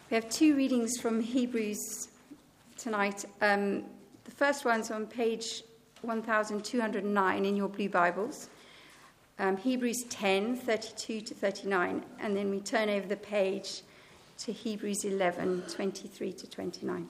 We have two readings from Hebrews tonight. The first one's on page 1209 in your blue Bibles. Hebrews 10, 32 to 39. And then we turn over the page to Hebrews 11, 23 to 29.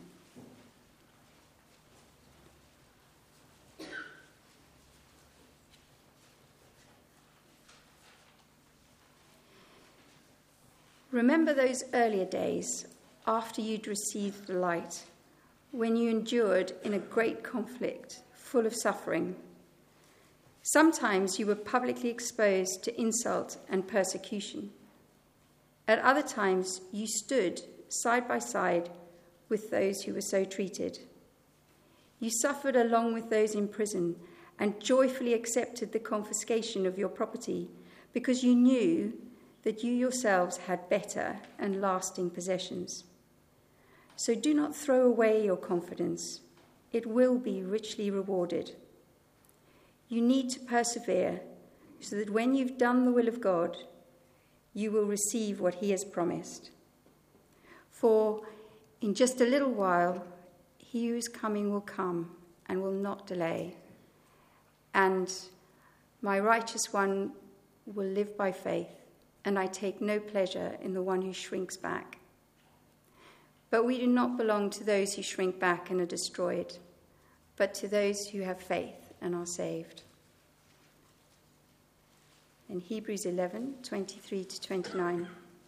Remember those earlier days after you'd received the light, when you endured in a great conflict full of suffering. Sometimes you were publicly exposed to insult and persecution. At other times you stood side by side with those who were so treated. You suffered along with those in prison and joyfully accepted the confiscation of your property because you knew that you yourselves had better and lasting possessions. So do not throw away your confidence. It will be richly rewarded. You need to persevere so that when you've done the will of God, you will receive what he has promised. For in just a little while, he who is coming will come and will not delay. And my righteous one will live by faith. And I take no pleasure in the one who shrinks back. But we do not belong to those who shrink back and are destroyed, but to those who have faith and are saved. In Hebrews 11, 23 to 29.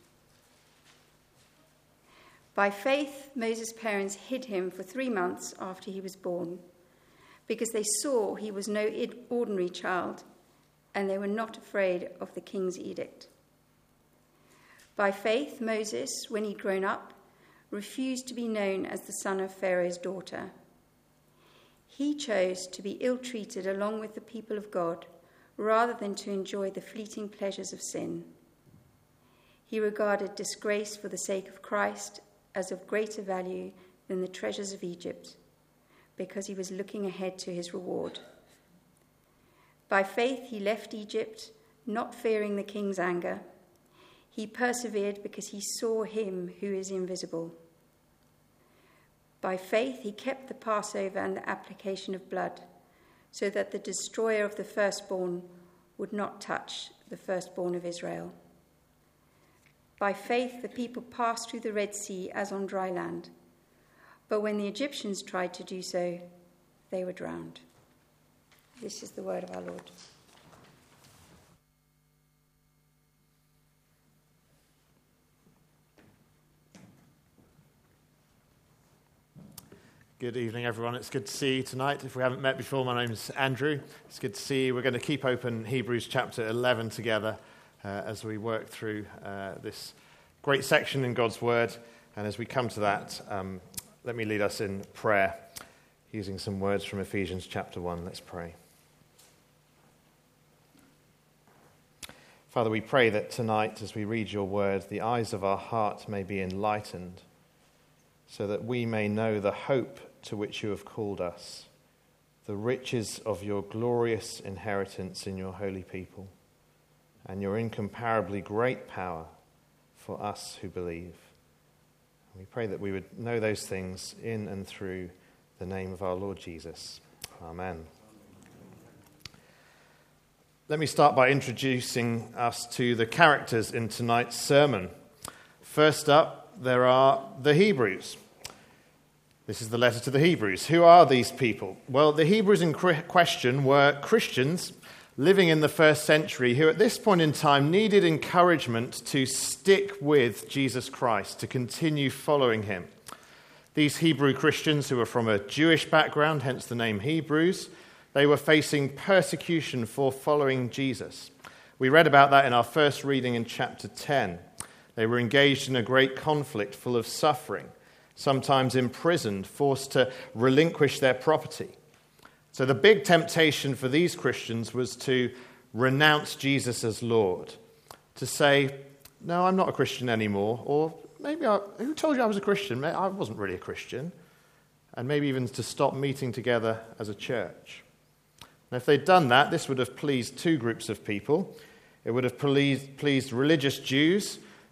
By faith, Moses' parents hid him for 3 months after he was born, because they saw he was no ordinary child, and they were not afraid of the king's edict. By faith, Moses, when he'd grown up, refused to be known as the son of Pharaoh's daughter. He chose to be ill-treated along with the people of God, rather than to enjoy the fleeting pleasures of sin. He regarded disgrace for the sake of Christ as of greater value than the treasures of Egypt, because he was looking ahead to his reward. By faith, he left Egypt, not fearing the king's anger. He persevered because he saw him who is invisible. By faith, he kept the Passover and the application of blood, so that the destroyer of the firstborn would not touch the firstborn of Israel. By faith, the people passed through the Red Sea as on dry land. But when the Egyptians tried to do so, they were drowned. This is the word of our Lord. Good evening, everyone. It's good to see you tonight. If we haven't met before, my name's Andrew. It's good to see you. We're going to keep open Hebrews chapter 11 together as we work through this great section in God's Word. And as we come to that, let me lead us in prayer using some words from Ephesians chapter 1. Let's pray. Father, we pray that tonight, as we read your Word, the eyes of our heart may be enlightened, so that we may know the hope to which you have called us, the riches of your glorious inheritance in your holy people, and your incomparably great power for us who believe. We pray that we would know those things in and through the name of our Lord Jesus. Amen. Let me start by introducing us to the characters in tonight's sermon. First up, there are the Hebrews. This is the letter to the Hebrews. Who are these people? Well, the Hebrews in question were Christians living in the first century who at this point in time needed encouragement to stick with Jesus Christ, to continue following him. These Hebrew Christians who were from a Jewish background, hence the name Hebrews, they were facing persecution for following Jesus. We read about that in our first reading in chapter 10. They were engaged in a great conflict full of suffering, sometimes imprisoned, forced to relinquish their property. So the big temptation for these Christians was to renounce Jesus as Lord, to say, no, I'm not a Christian anymore, or maybe who told you I was a Christian? I wasn't really a Christian. And maybe even to stop meeting together as a church. And if they'd done that, this would have pleased two groups of people. It would have pleased religious Jews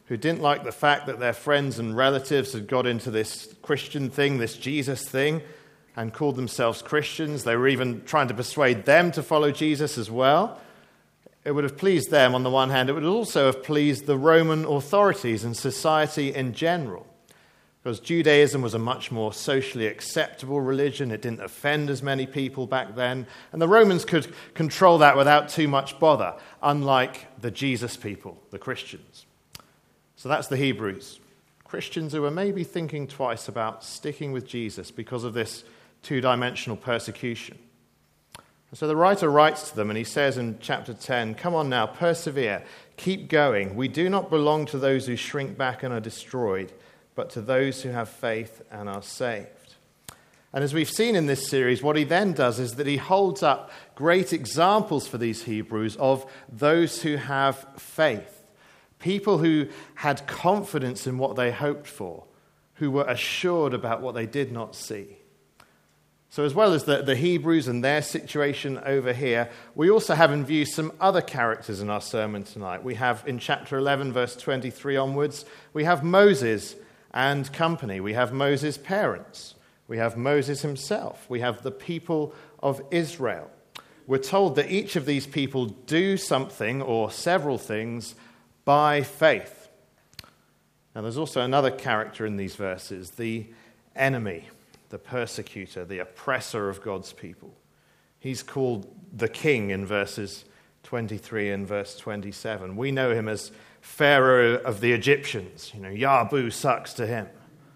who didn't like the fact that their friends and relatives had got into this Christian thing, this Jesus thing, and called themselves Christians. They were even trying to persuade them to follow Jesus as well. It would have pleased them on the one hand. It would also have pleased the Roman authorities and society in general, because Judaism was a much more socially acceptable religion. It didn't offend as many people back then, and the Romans could control that without too much bother, unlike the Jesus people, the Christians. So that's the Hebrews, Christians who were maybe thinking twice about sticking with Jesus because of this two-dimensional persecution. And so the writer writes to them, and he says in chapter 10, "Come on now, persevere, keep going. We do not belong to those who shrink back and are destroyed, but to those who have faith and are saved." And as we've seen in this series, what he then does is that he holds up great examples for these Hebrews of those who have faith. People who had confidence in what they hoped for, who were assured about what they did not see. So as well as the Hebrews and their situation over here, we also have in view some other characters in our sermon tonight. We have in chapter 11, verse 23 onwards, we have Moses and company. We have Moses' parents. We have Moses himself. We have the people of Israel. We're told that each of these people do something or several things by faith. Now, there's also another character in these verses, the enemy, the persecutor, the oppressor of God's people. He's called the king in verses 23 and verse 27. We know him as Pharaoh of the Egyptians. Yahoo sucks to him.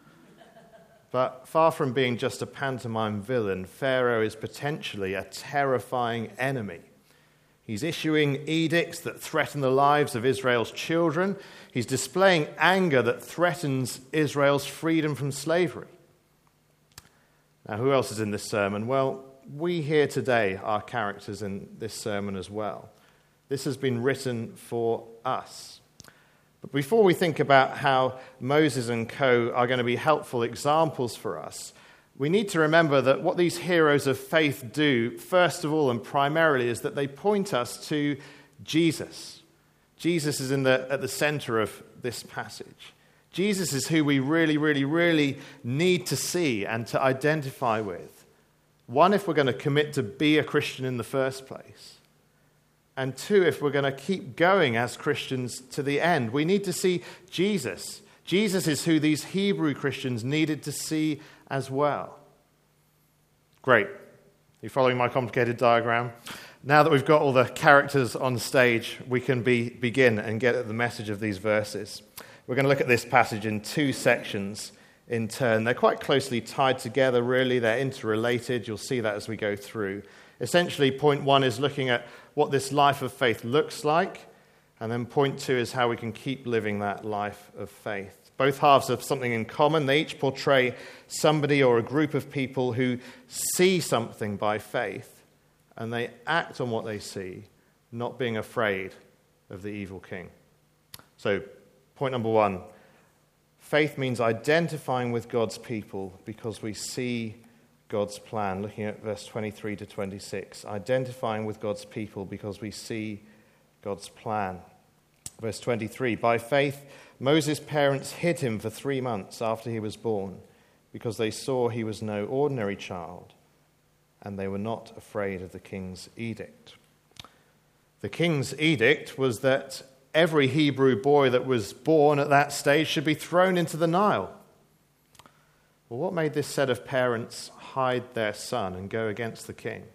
But far from being just a pantomime villain, Pharaoh is potentially a terrifying enemy. He's issuing edicts that threaten the lives of Israel's children. He's displaying anger that threatens Israel's freedom from slavery. Now, who else is in this sermon? Well, we here today are characters in this sermon as well. This has been written for us. But before we think about how Moses and co are going to be helpful examples for us, we need to remember that what these heroes of faith do, first of all and primarily, is that they point us to Jesus. Jesus is at the center of this passage. Jesus is who we really, really, really need to see and to identify with. One, if we're going to commit to be a Christian in the first place. And two, if we're going to keep going as Christians to the end. We need to see Jesus. Jesus is who these Hebrew Christians needed to see as well. Great. You following my complicated diagram? Now that we've got all the characters on stage, we can begin and get at the message of these verses. We're going to look at this passage in two sections in turn. They're quite closely tied together, really. They're interrelated. You'll see that as we go through. Essentially, point one is looking at what this life of faith looks like, and then point two is how we can keep living that life of faith. Both halves have something in common. They each portray somebody or a group of people who see something by faith, and they act on what they see, not being afraid of the evil king. So, point number one, faith means identifying with God's people because we see God's plan. Looking at verse 23 to 26, identifying with God's people because we see God's plan. Verse 23, by faith, Moses' parents hid him for 3 months after he was born because they saw he was no ordinary child, and they were not afraid of the king's edict. The king's edict was that every Hebrew boy that was born at that stage should be thrown into the Nile. Well, what made this set of parents hide their son and go against the king?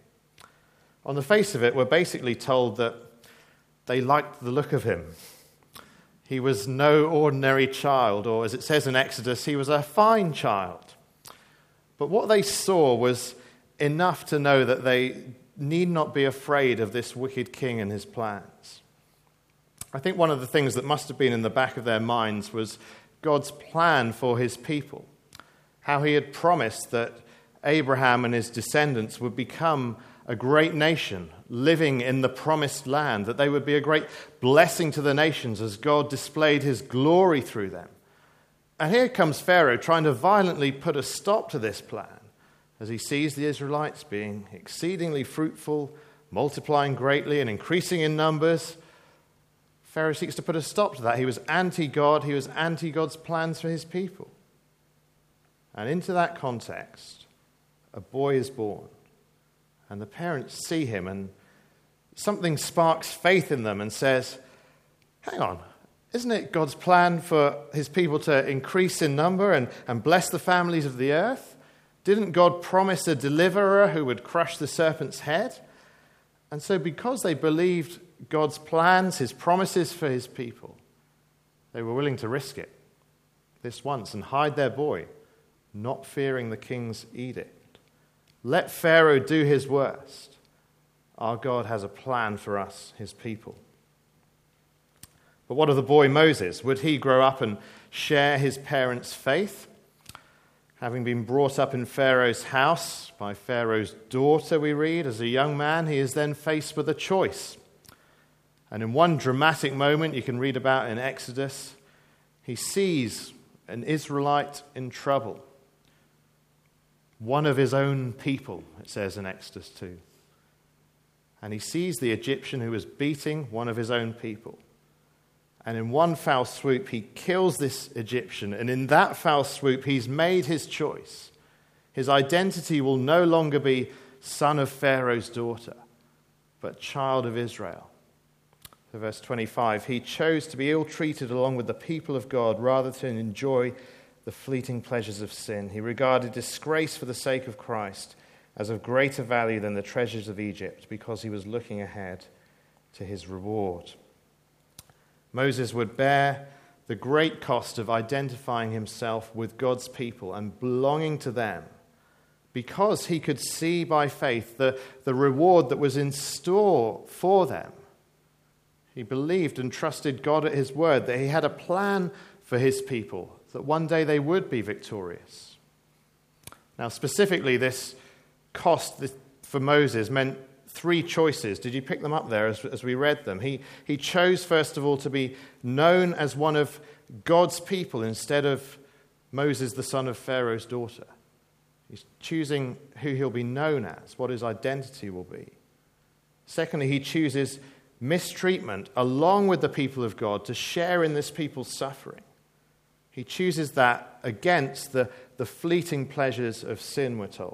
On the face of it, we're basically told that they liked the look of him. He was no ordinary child, or as it says in Exodus, he was a fine child. But what they saw was enough to know that they need not be afraid of this wicked king and his plans. I think one of the things that must have been in the back of their minds was God's plan for his people, how he had promised that Abraham and his descendants would become a great nation living in the promised land, that they would be a great blessing to the nations as God displayed his glory through them. And here comes Pharaoh trying to violently put a stop to this plan as he sees the Israelites being exceedingly fruitful, multiplying greatly and increasing in numbers. Pharaoh seeks to put a stop to that. He was anti-God. He was anti-God's plans for his people. And into that context, a boy is born. And the parents see him, and something sparks faith in them and says, hang on, isn't it God's plan for his people to increase in number and bless the families of the earth? Didn't God promise a deliverer who would crush the serpent's head? And so because they believed God's plans, his promises for his people, they were willing to risk it this once and hide their boy, not fearing the king's edict. Let Pharaoh do his worst. Our God has a plan for us, his people. But what of the boy Moses? Would he grow up and share his parents' faith? Having been brought up in Pharaoh's house by Pharaoh's daughter, we read, as a young man, he is then faced with a choice. And in one dramatic moment you can read about in Exodus, he sees an Israelite in trouble. One of his own people, it says in Exodus 2. And he sees the Egyptian who was beating one of his own people. And in one foul swoop, he kills this Egyptian. And in that foul swoop, he's made his choice. His identity will no longer be son of Pharaoh's daughter, but child of Israel. So verse 25, he chose to be ill-treated along with the people of God rather than enjoy the fleeting pleasures of sin. He regarded disgrace for the sake of Christ as of greater value than the treasures of Egypt because he was looking ahead to his reward. Moses would bear the great cost of identifying himself with God's people and belonging to them because he could see by faith the reward that was in store for them. He believed and trusted God at his word, that he had a plan for his people, that one day they would be victorious. Now, specifically, this cost for Moses meant three choices. Did you pick them up there as we read them? He chose, first of all, to be known as one of God's people instead of Moses, the son of Pharaoh's daughter. He's choosing who he'll be known as, what his identity will be. Secondly, he chooses mistreatment along with the people of God to share in this people's suffering. He chooses that against the fleeting pleasures of sin, we're told.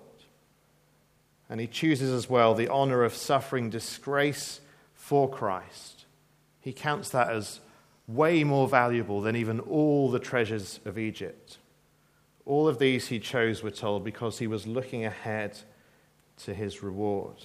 And he chooses as well the honor of suffering disgrace for Christ. He counts that as way more valuable than even all the treasures of Egypt. All of these he chose, we're told, because he was looking ahead to his reward.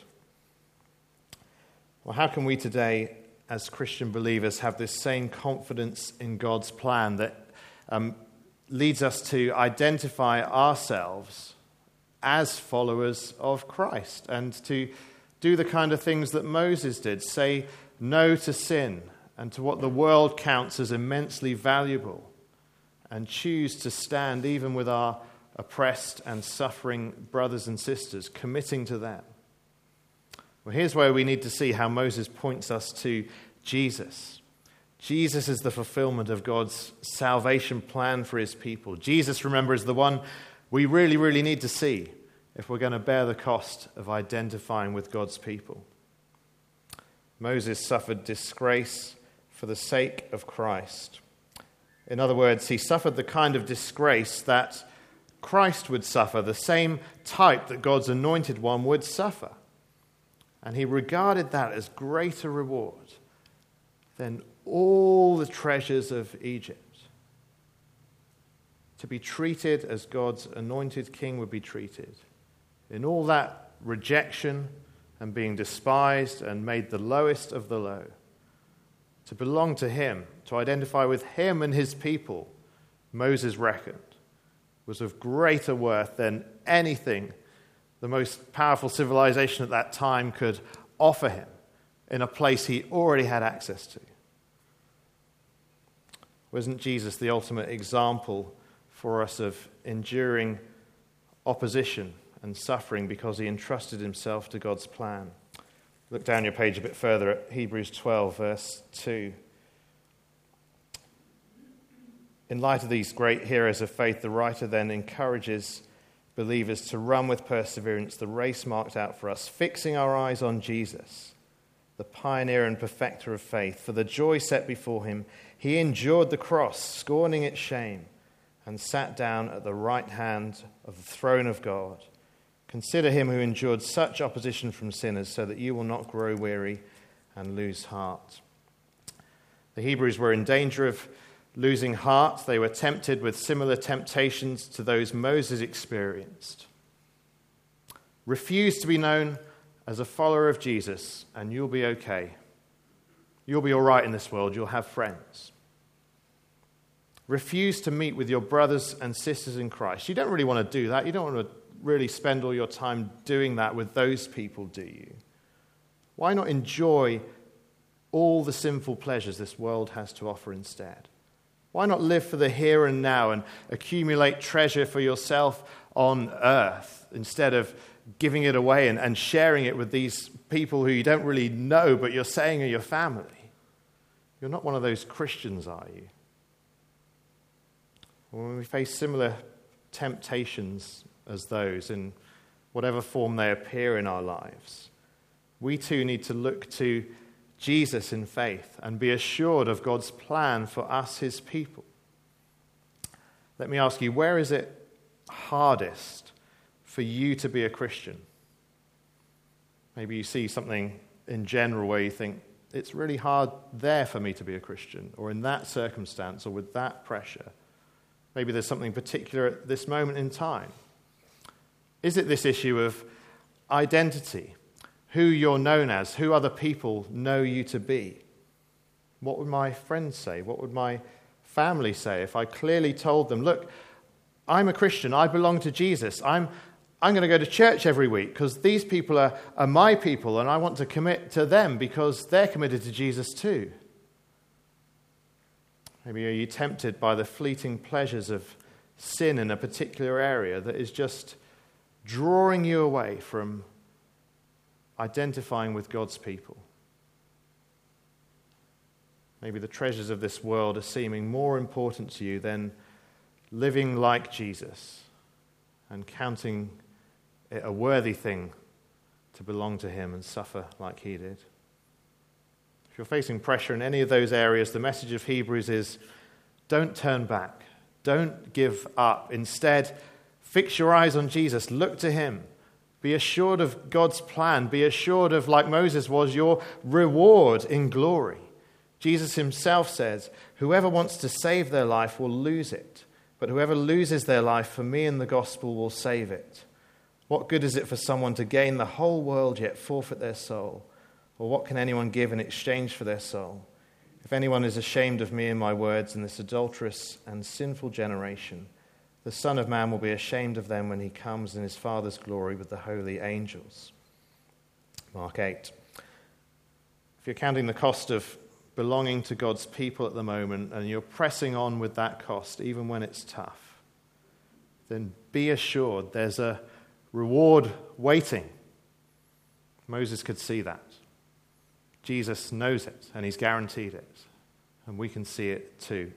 Well, how can we today, as Christian believers, have this same confidence in God's plan that leads us to identify ourselves as followers of Christ and to do the kind of things that Moses did, say no to sin and to what the world counts as immensely valuable, and choose to stand even with our oppressed and suffering brothers and sisters, committing to them? Well, here's where we need to see how Moses points us to Jesus. Jesus is the fulfillment of God's salvation plan for his people. Jesus, remember, is the one we really, really need to see if we're going to bear the cost of identifying with God's people. Moses suffered disgrace for the sake of Christ. In other words, he suffered the kind of disgrace that Christ would suffer, the same type that God's anointed one would suffer. And he regarded that as greater reward than all the treasures of Egypt. To be treated as God's anointed king would be treated. In all that rejection and being despised and made the lowest of the low. To belong to him, to identify with him and his people, Moses reckoned, was of greater worth than anything the most powerful civilization at that time could offer him in a place he already had access to. Wasn't Jesus the ultimate example for us of enduring opposition and suffering because he entrusted himself to God's plan? Look down your page a bit further at Hebrews 12, verse 2. In light of these great heroes of faith, the writer then encourages believers to run with perseverance the race marked out for us, fixing our eyes on Jesus, the pioneer and perfecter of faith. For the joy set before him, he endured the cross, scorning its shame, and sat down at the right hand of the throne of God. Consider him who endured such opposition from sinners, so that you will not grow weary and lose heart. The Hebrews were in danger of losing heart. They were tempted with similar temptations to those Moses experienced. Refuse to be known as a follower of Jesus, and you'll be okay. You'll be all right in this world. You'll have friends. Refuse to meet with your brothers and sisters in Christ. You don't really want to do that. You don't want to really spend all your time doing that with those people, do you? Why not enjoy all the sinful pleasures this world has to offer instead? Why not live for the here and now and accumulate treasure for yourself on earth instead of giving it away and sharing it with these people who you don't really know but you're saying are your family? You're not one of those Christians, are you? When we face similar temptations as those, in whatever form they appear in our lives, we too need to look to Jesus in faith and be assured of God's plan for us, his people. Let me ask you, where is it hardest for you to be a Christian? Maybe you see something in general where you think, it's really hard there for me to be a Christian, or in that circumstance, or with that pressure. Maybe there's something particular at this moment in time. Is it this issue of identity? Who you're known as, who other people know you to be? What would my friends say? What would my family say if I clearly told them, look, I'm a Christian, I belong to Jesus, I'm going to go to church every week because these people are my people and I want to commit to them because they're committed to Jesus too. Maybe are you tempted by the fleeting pleasures of sin in a particular area that is just drawing you away from identifying with God's people? Maybe the treasures of this world are seeming more important to you than living like Jesus and counting it a worthy thing to belong to him and suffer like he did. If you're facing pressure in any of those areas, the message of Hebrews is don't turn back. Don't give up. Instead, fix your eyes on Jesus. Look to him. Be assured of God's plan. Be assured of, like Moses was, your reward in glory. Jesus himself says, whoever wants to save their life will lose it, but whoever loses their life for me and the gospel will save it. What good is it for someone to gain the whole world yet forfeit their soul? Or what can anyone give in exchange for their soul? If anyone is ashamed of me and my words in this adulterous and sinful generation, the Son of Man will be ashamed of them when he comes in his Father's glory with the holy angels. Mark 8. If you're counting the cost of belonging to God's people at the moment and you're pressing on with that cost, even when it's tough, then be assured there's a reward waiting. Moses could see that. Jesus knows it and he's guaranteed it. And we can see it too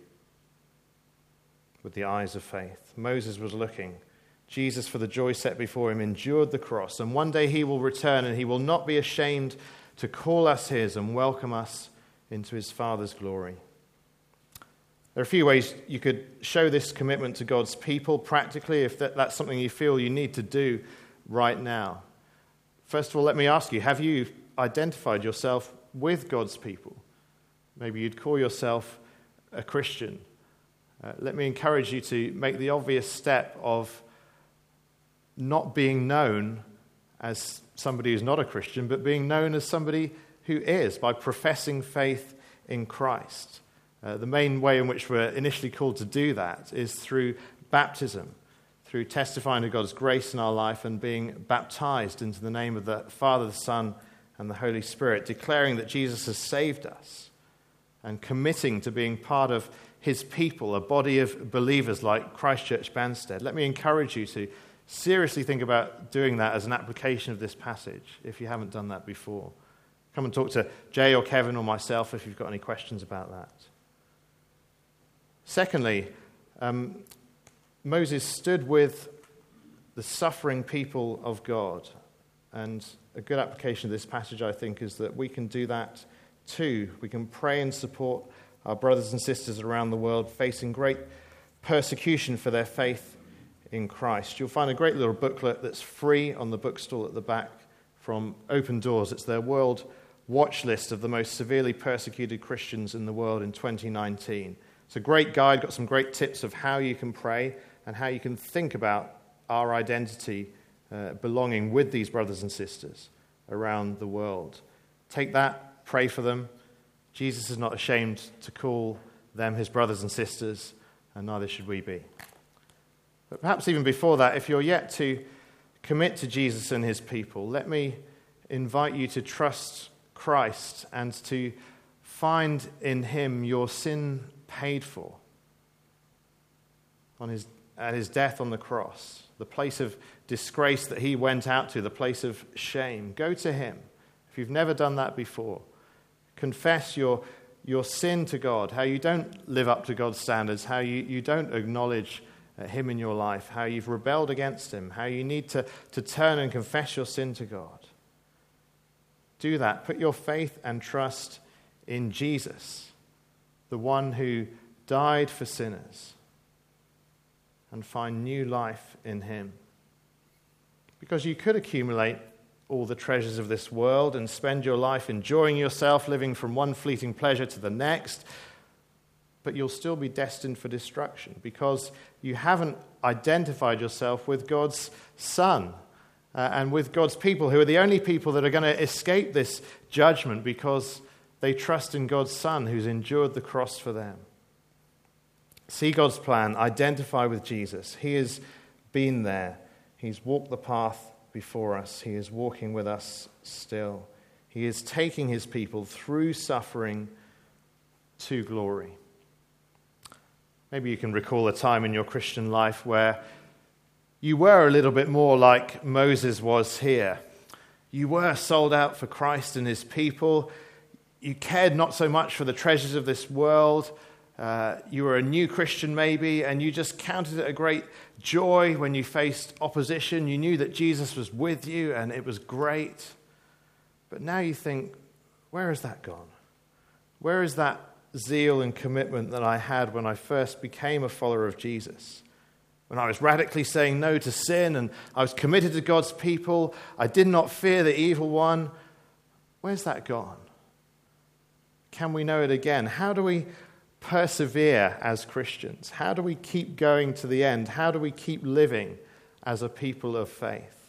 with the eyes of faith. Moses was looking. Jesus, for the joy set before him, endured the cross. And one day he will return and he will not be ashamed to call us his and welcome us into his Father's glory. There are a few ways you could show this commitment to God's people practically, if that's something you feel you need to do right now. First of all, let me ask you, have you identified yourself with God's people? Maybe you'd call yourself a Christian. Let me encourage you to make the obvious step of not being known as somebody who's not a Christian, but being known as somebody who is, by professing faith in Christ. The main way in which we're initially called to do that is through baptism, through testifying to God's grace in our life and being baptized into the name of the Father, the Son, and the Holy Spirit, declaring that Jesus has saved us and committing to being part of his people, a body of believers like Christchurch Banstead. Let me encourage you to seriously think about doing that as an application of this passage if you haven't done that before. Come and talk to Jay or Kevin or myself if you've got any questions about that. Secondly, Moses stood with the suffering people of God, and a good application of this passage, I think, is that we can do that too. We can pray and support our brothers and sisters around the world facing great persecution for their faith in Christ. You'll find a great little booklet that's free on the bookstall at the back from Open Doors. It's their world watch list of the most severely persecuted Christians in the world in 2019. It's a great guide, got some great tips of how you can pray and how you can think about our identity belonging with these brothers and sisters around the world. Take that, pray for them. Jesus is not ashamed to call them his brothers and sisters, and neither should we be. But perhaps even before that, if you're yet to commit to Jesus and his people, let me invite you to trust Christ and to find in him your sin paid for at his death on the cross, the place of disgrace that he went out to, the place of shame. Go to him. If you've never done that before, confess your sin to God, how you don't live up to God's standards, how you don't acknowledge him in your life, how you've rebelled against him, how you need to turn and confess your sin to God. Do that. Put your faith and trust in Jesus, the one who died for sinners, and find new life in him. Because you could accumulate all the treasures of this world and spend your life enjoying yourself, living from one fleeting pleasure to the next, but you'll still be destined for destruction because you haven't identified yourself with God's Son and with God's people, who are the only people that are going to escape this judgment because they trust in God's Son who's endured the cross for them. See God's plan, identify with Jesus. He has been there. He's walked the path before us. He is walking with us still. He is taking his people through suffering to glory. Maybe you can recall a time in your Christian life where you were a little bit more like Moses was here. You were sold out for Christ and his people. You cared not so much for the treasures of this world. You were a new Christian maybe, and you just counted it a great joy when you faced opposition. You knew that Jesus was with you, and it was great. But now you think, where has that gone? Where is that zeal and commitment that I had when I first became a follower of Jesus? When I was radically saying no to sin, and I was committed to God's people. I did not fear the evil one. Where's that gone? Can we know it again? How do we persevere as Christians? How do we keep going to the end? How do we keep living as a people of faith?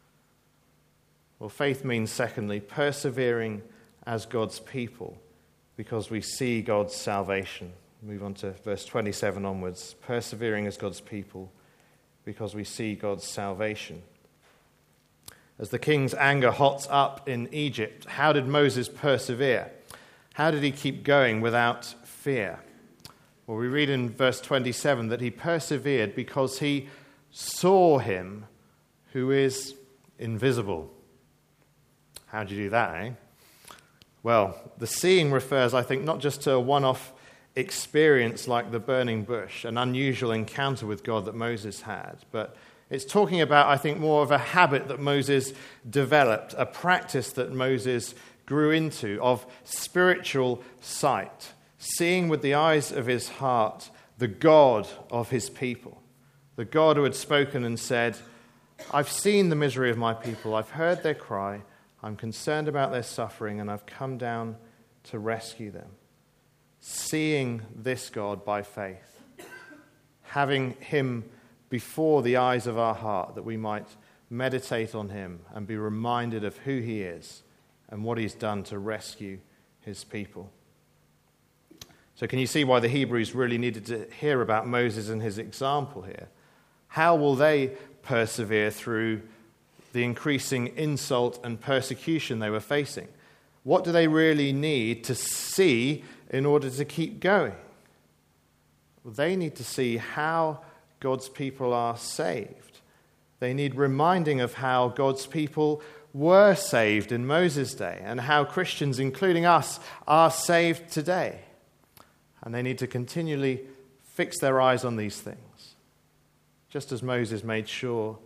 Well, faith means, secondly, persevering as God's people because we see God's salvation. Move on to verse 27 onwards. Persevering as God's people because we see God's salvation. As the king's anger hots up in Egypt, how did Moses persevere? How did he keep going without fear? Well, we read in verse 27 that he persevered because he saw him who is invisible. How do you do that, eh? Well, the seeing refers, I think, not just to a one-off experience like the burning bush, an unusual encounter with God that Moses had, but it's talking about, I think, more of a habit that Moses developed, a practice that Moses grew into of spiritual sight, seeing with the eyes of his heart the God of his people, the God who had spoken and said, I've seen the misery of my people, I've heard their cry, I'm concerned about their suffering, and I've come down to rescue them. Seeing this God by faith, having him before the eyes of our heart, that we might meditate on him and be reminded of who he is and what he's done to rescue his people. So can you see why the Hebrews really needed to hear about Moses and his example here? How will they persevere through the increasing insult and persecution they were facing? What do they really need to see in order to keep going? Well, they need to see how God's people are saved. They need reminding of how God's people were saved in Moses' day and how Christians, including us, are saved today. And they need to continually fix their eyes on these things, just as Moses made sure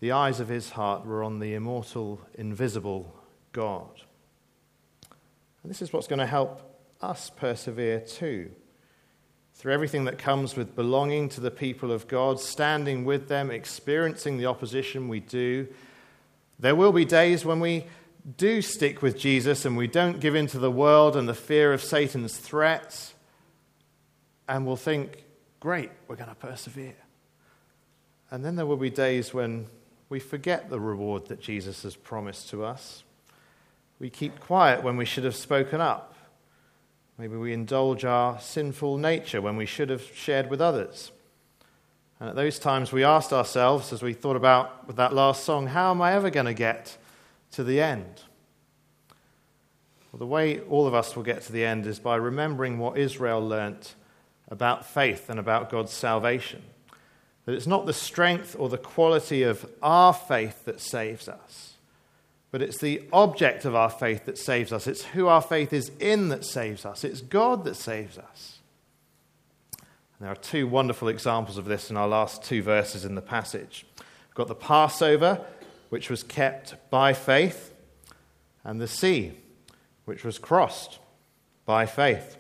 the eyes of his heart were on the immortal, invisible God. And this is what's going to help us persevere too. Through everything that comes with belonging to the people of God, standing with them, experiencing the opposition we do, there will be days when we do stick with Jesus and we don't give in to the world and the fear of Satan's threats, and we'll think, great, we're going to persevere. And then there will be days when we forget the reward that Jesus has promised to us. We keep quiet when we should have spoken up. Maybe we indulge our sinful nature when we should have shared with others. And at those times we asked ourselves, as we thought about with that last song, how am I ever going to get to the end? Well, the way all of us will get to the end is by remembering what Israel learnt about faith and about God's salvation. That it's not the strength or the quality of our faith that saves us, but it's the object of our faith that saves us. It's who our faith is in that saves us. It's God that saves us. And there are two wonderful examples of this in our last two verses in the passage. We've got the Passover, which was kept by faith, and the sea, which was crossed by faith.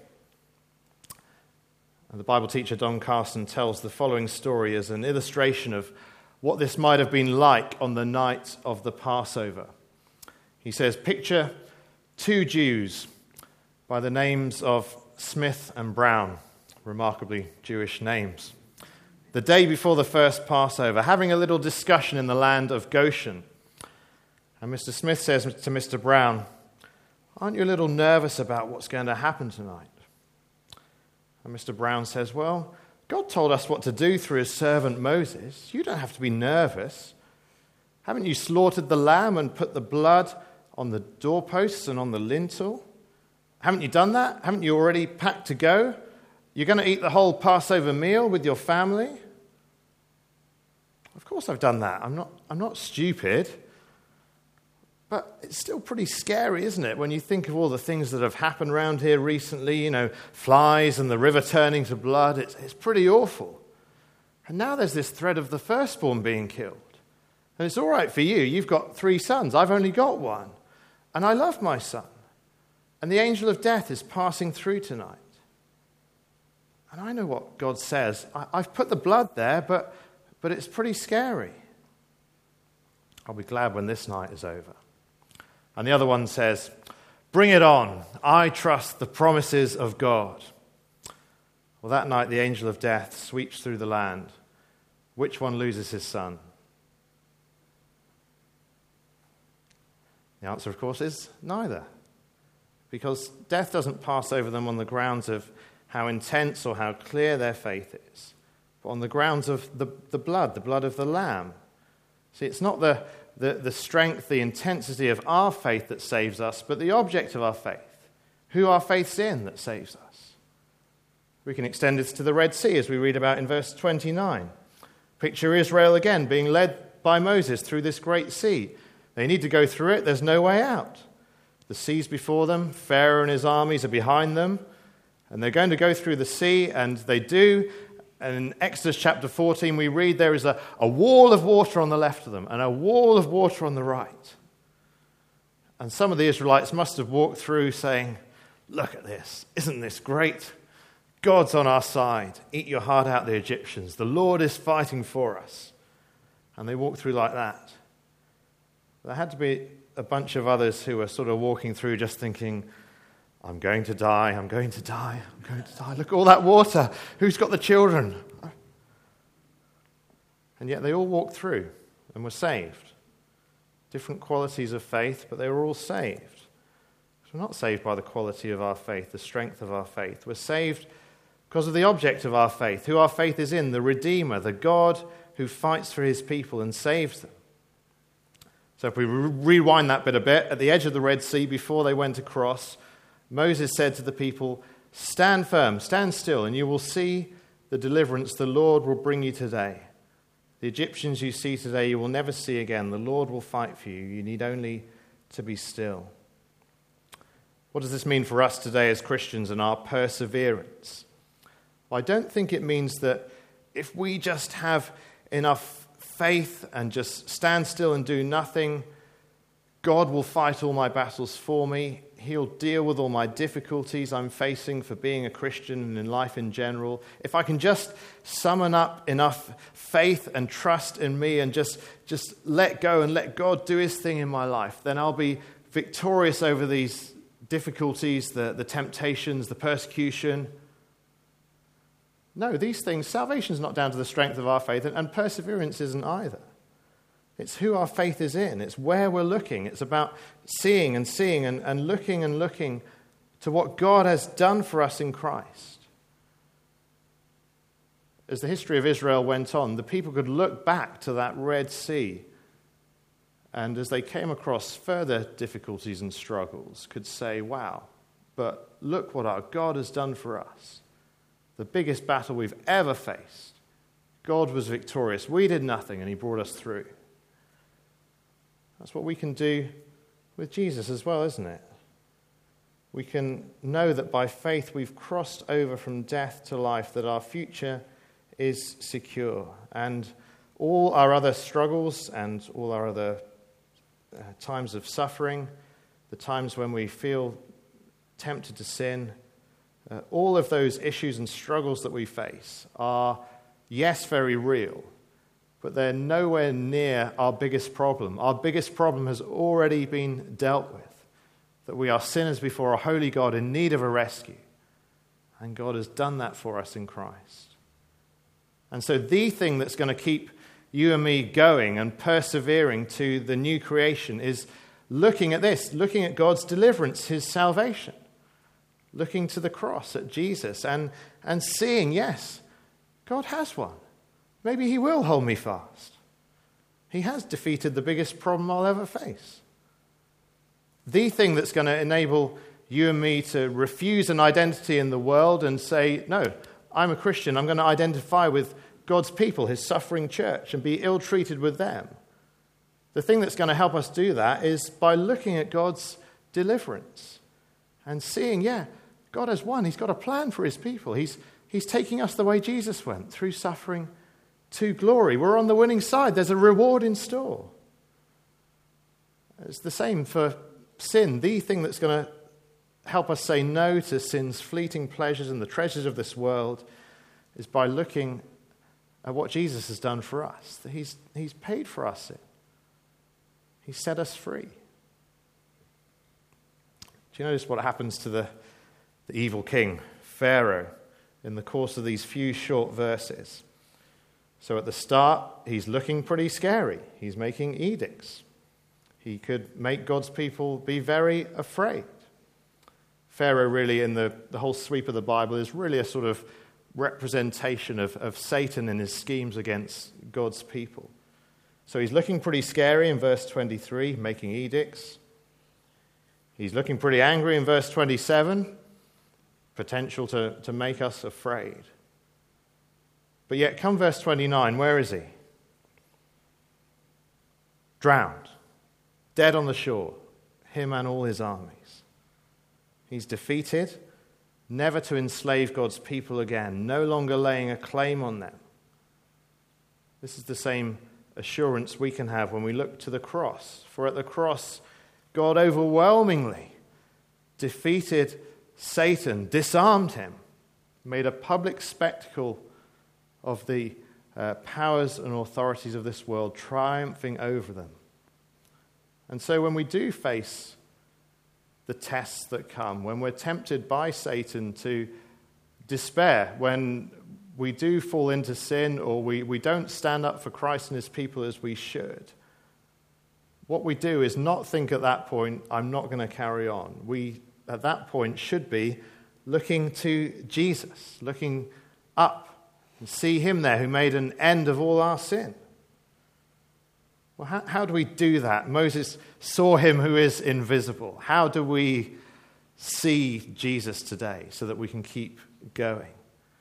And the Bible teacher Don Carson tells the following story as an illustration of what this might have been like on the night of the Passover. He says, picture two Jews by the names of Smith and Brown, remarkably Jewish names, the day before the first Passover, having a little discussion in the land of Goshen. And Mr. Smith says to Mr. Brown, aren't you a little nervous about what's going to happen tonight? And Mr. Brown says, well, God told us what to do through his servant Moses. You don't have to be nervous. Haven't you slaughtered the lamb and put the blood on the doorposts and on the lintel? Haven't you done that? Haven't you already packed to go? You're going to eat the whole Passover meal with your family? Of course I've done that. I'm not stupid. But it's still pretty scary, isn't it, when you think of all the things that have happened around here recently, flies and the river turning to blood. It's pretty awful. And now there's this threat of the firstborn being killed. And it's all right for you. You've got 3 sons. I've only got 1. And I love my son. And the angel of death is passing through tonight. And I know what God says. I've put the blood there, but it's pretty scary. I'll be glad when this night is over. And the other one says, bring it on. I trust the promises of God. Well, that night the angel of death sweeps through the land. Which one loses his son? The answer, of course, is neither. Because death doesn't pass over them on the grounds of how intense or how clear their faith is, but on the grounds of the blood of the Lamb. See, it's not the strength, the intensity of our faith that saves us, but the object of our faith, who our faith's in, that saves us. We can extend this to the Red Sea, as we read about in verse 29. Picture Israel again being led by Moses through this great sea. They need to go through it. There's no way out. The sea's before them. Pharaoh and his armies are behind them. And they're going to go through the sea, and they do. And in Exodus chapter 14, we read there is a wall of water on the left of them and a wall of water on the right. And some of the Israelites must have walked through saying, look at this. Isn't this great? God's on our side. Eat your heart out, the Egyptians. The Lord is fighting for us. And they walked through like that. There had to be a bunch of others who were sort of walking through just thinking, I'm going to die, I'm going to die, I'm going to die. Look at all that water. Who's got the children? And yet they all walked through and were saved. Different qualities of faith, but they were all saved. We're not saved by the quality of our faith, the strength of our faith. We're saved because of the object of our faith, who our faith is in, the Redeemer, the God who fights for his people and saves them. So if we rewind that bit a bit, at the edge of the Red Sea, before they went across, Moses said to the people, stand firm, stand still, and you will see the deliverance the Lord will bring you today. The Egyptians you see today, you will never see again. The Lord will fight for you. You need only to be still. What does this mean for us today as Christians and our perseverance? Well, I don't think it means that if we just have enough faith and just stand still and do nothing, God will fight all my battles for me. He'll deal with all my difficulties I'm facing for being a Christian and in life in general. If I can just summon up enough faith and trust in me and just let go and let God do his thing in my life, then I'll be victorious over these difficulties, the temptations, the persecution. No, these things, salvation is not down to the strength of our faith, and perseverance isn't either. It's who our faith is in. It's where we're looking. It's about seeing and looking to what God has done for us in Christ. As the history of Israel went on, the people could look back to that Red Sea, and as they came across further difficulties and struggles, could say, wow, but look what our God has done for us. The biggest battle we've ever faced. God was victorious. We did nothing, and he brought us through. That's what we can do with Jesus as well, isn't it? We can know that by faith we've crossed over from death to life, that our future is secure. And all our other struggles and all our other times of suffering, the times when we feel tempted to sin, all of those issues and struggles that we face are, yes, very real, but they're nowhere near our biggest problem. Our biggest problem has already been dealt with, that we are sinners before a holy God in need of a rescue. And God has done that for us in Christ. And so the thing that's going to keep you and me going and persevering to the new creation is looking at this, looking at God's deliverance, his salvation, looking to the cross at Jesus and seeing, yes, God has won. Maybe he will hold me fast. He has defeated the biggest problem I'll ever face. The thing that's going to enable you and me to refuse an identity in the world and say, no, I'm a Christian, I'm going to identify with God's people, his suffering church, and be ill-treated with them. The thing that's going to help us do that is by looking at God's deliverance and seeing, yeah, God has won. He's got a plan for his people. He's taking us the way Jesus went, through suffering to glory. We're on the winning side. There's a reward in store. It's the same for sin. The thing that's going to help us say no to sin's fleeting pleasures and the treasures of this world is by looking at what Jesus has done for us. That he's paid for our sin. He set us free. Do you notice what happens to the evil king, Pharaoh, in the course of these few short verses? So at the start, he's looking pretty scary. He's making edicts. He could make God's people be very afraid. Pharaoh really, in the whole sweep of the Bible, is really a sort of representation of Satan and his schemes against God's people. So he's looking pretty scary in verse 23, making edicts. He's looking pretty angry in verse 27, potential to make us afraid. But yet, come verse 29, where is he? Drowned, dead on the shore, him and all his armies. He's defeated, never to enslave God's people again, no longer laying a claim on them. This is the same assurance we can have when we look to the cross. For at the cross, God overwhelmingly defeated Satan, disarmed him, made a public spectacle of the powers and authorities of this world, triumphing over them. And so when we do face the tests that come, when we're tempted by Satan to despair, when we do fall into sin or we don't stand up for Christ and his people as we should, what we do is not think at that point, I'm not going to carry on. We, at that point, should be looking to Jesus, looking up and see him there who made an end of all our sin. Well, how do we do that? Moses saw him who is invisible. How do we see Jesus today so that we can keep going?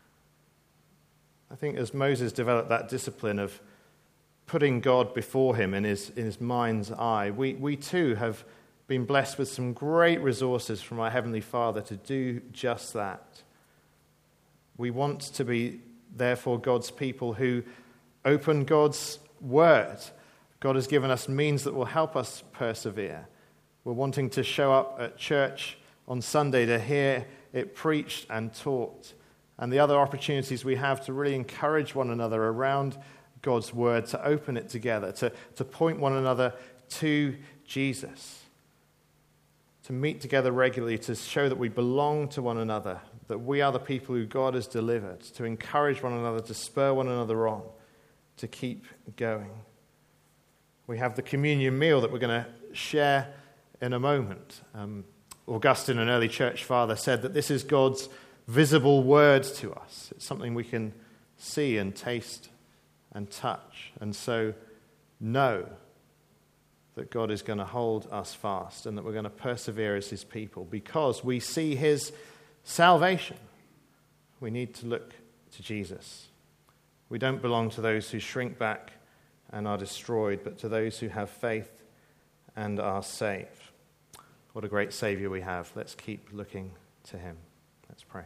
I think as Moses developed that discipline of putting God before him in his mind's eye, we too have been blessed with some great resources from our Heavenly Father to do just that. We want to be, therefore, God's people who open God's word God has given us means that will help us persevere. We're wanting to show up at church on Sunday to hear it preached and taught, and the other opportunities we have to really encourage one another around God's word, to open it together, to point one another to Jesus, to meet together regularly, to show that we belong to one another, that we are the people who God has delivered, to encourage one another, to spur one another on, to keep going. We have the communion meal that we're going to share in a moment. Augustine, an early church father, said that this is God's visible word to us. It's something we can see and taste and touch, and so know that God is going to hold us fast and that we're going to persevere as his people because we see his salvation. We need to look to Jesus. We don't belong to those who shrink back and are destroyed, but to those who have faith and are saved. What a great Savior we have. Let's keep looking to him. Let's pray.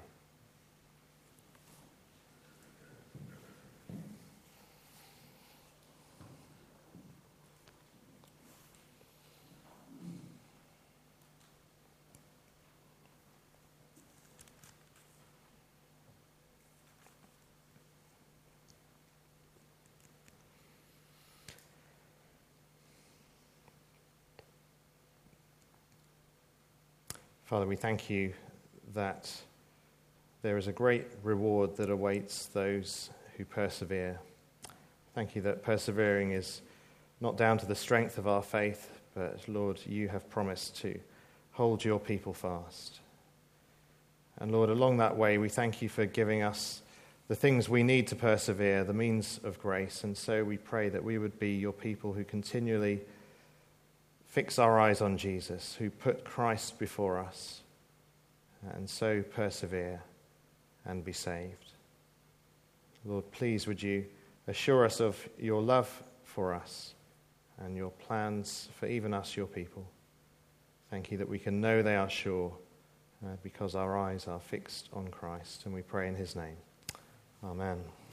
Father, we thank you that there is a great reward that awaits those who persevere. Thank you that persevering is not down to the strength of our faith, but Lord, you have promised to hold your people fast. And Lord, along that way, we thank you for giving us the things we need to persevere, the means of grace. And so we pray that we would be your people who continually fix our eyes on Jesus, who put Christ before us, and so persevere and be saved. Lord, please would you assure us of your love for us and your plans for even us, your people. Thank you that we can know they are sure because our eyes are fixed on Christ, and we pray in his name. Amen.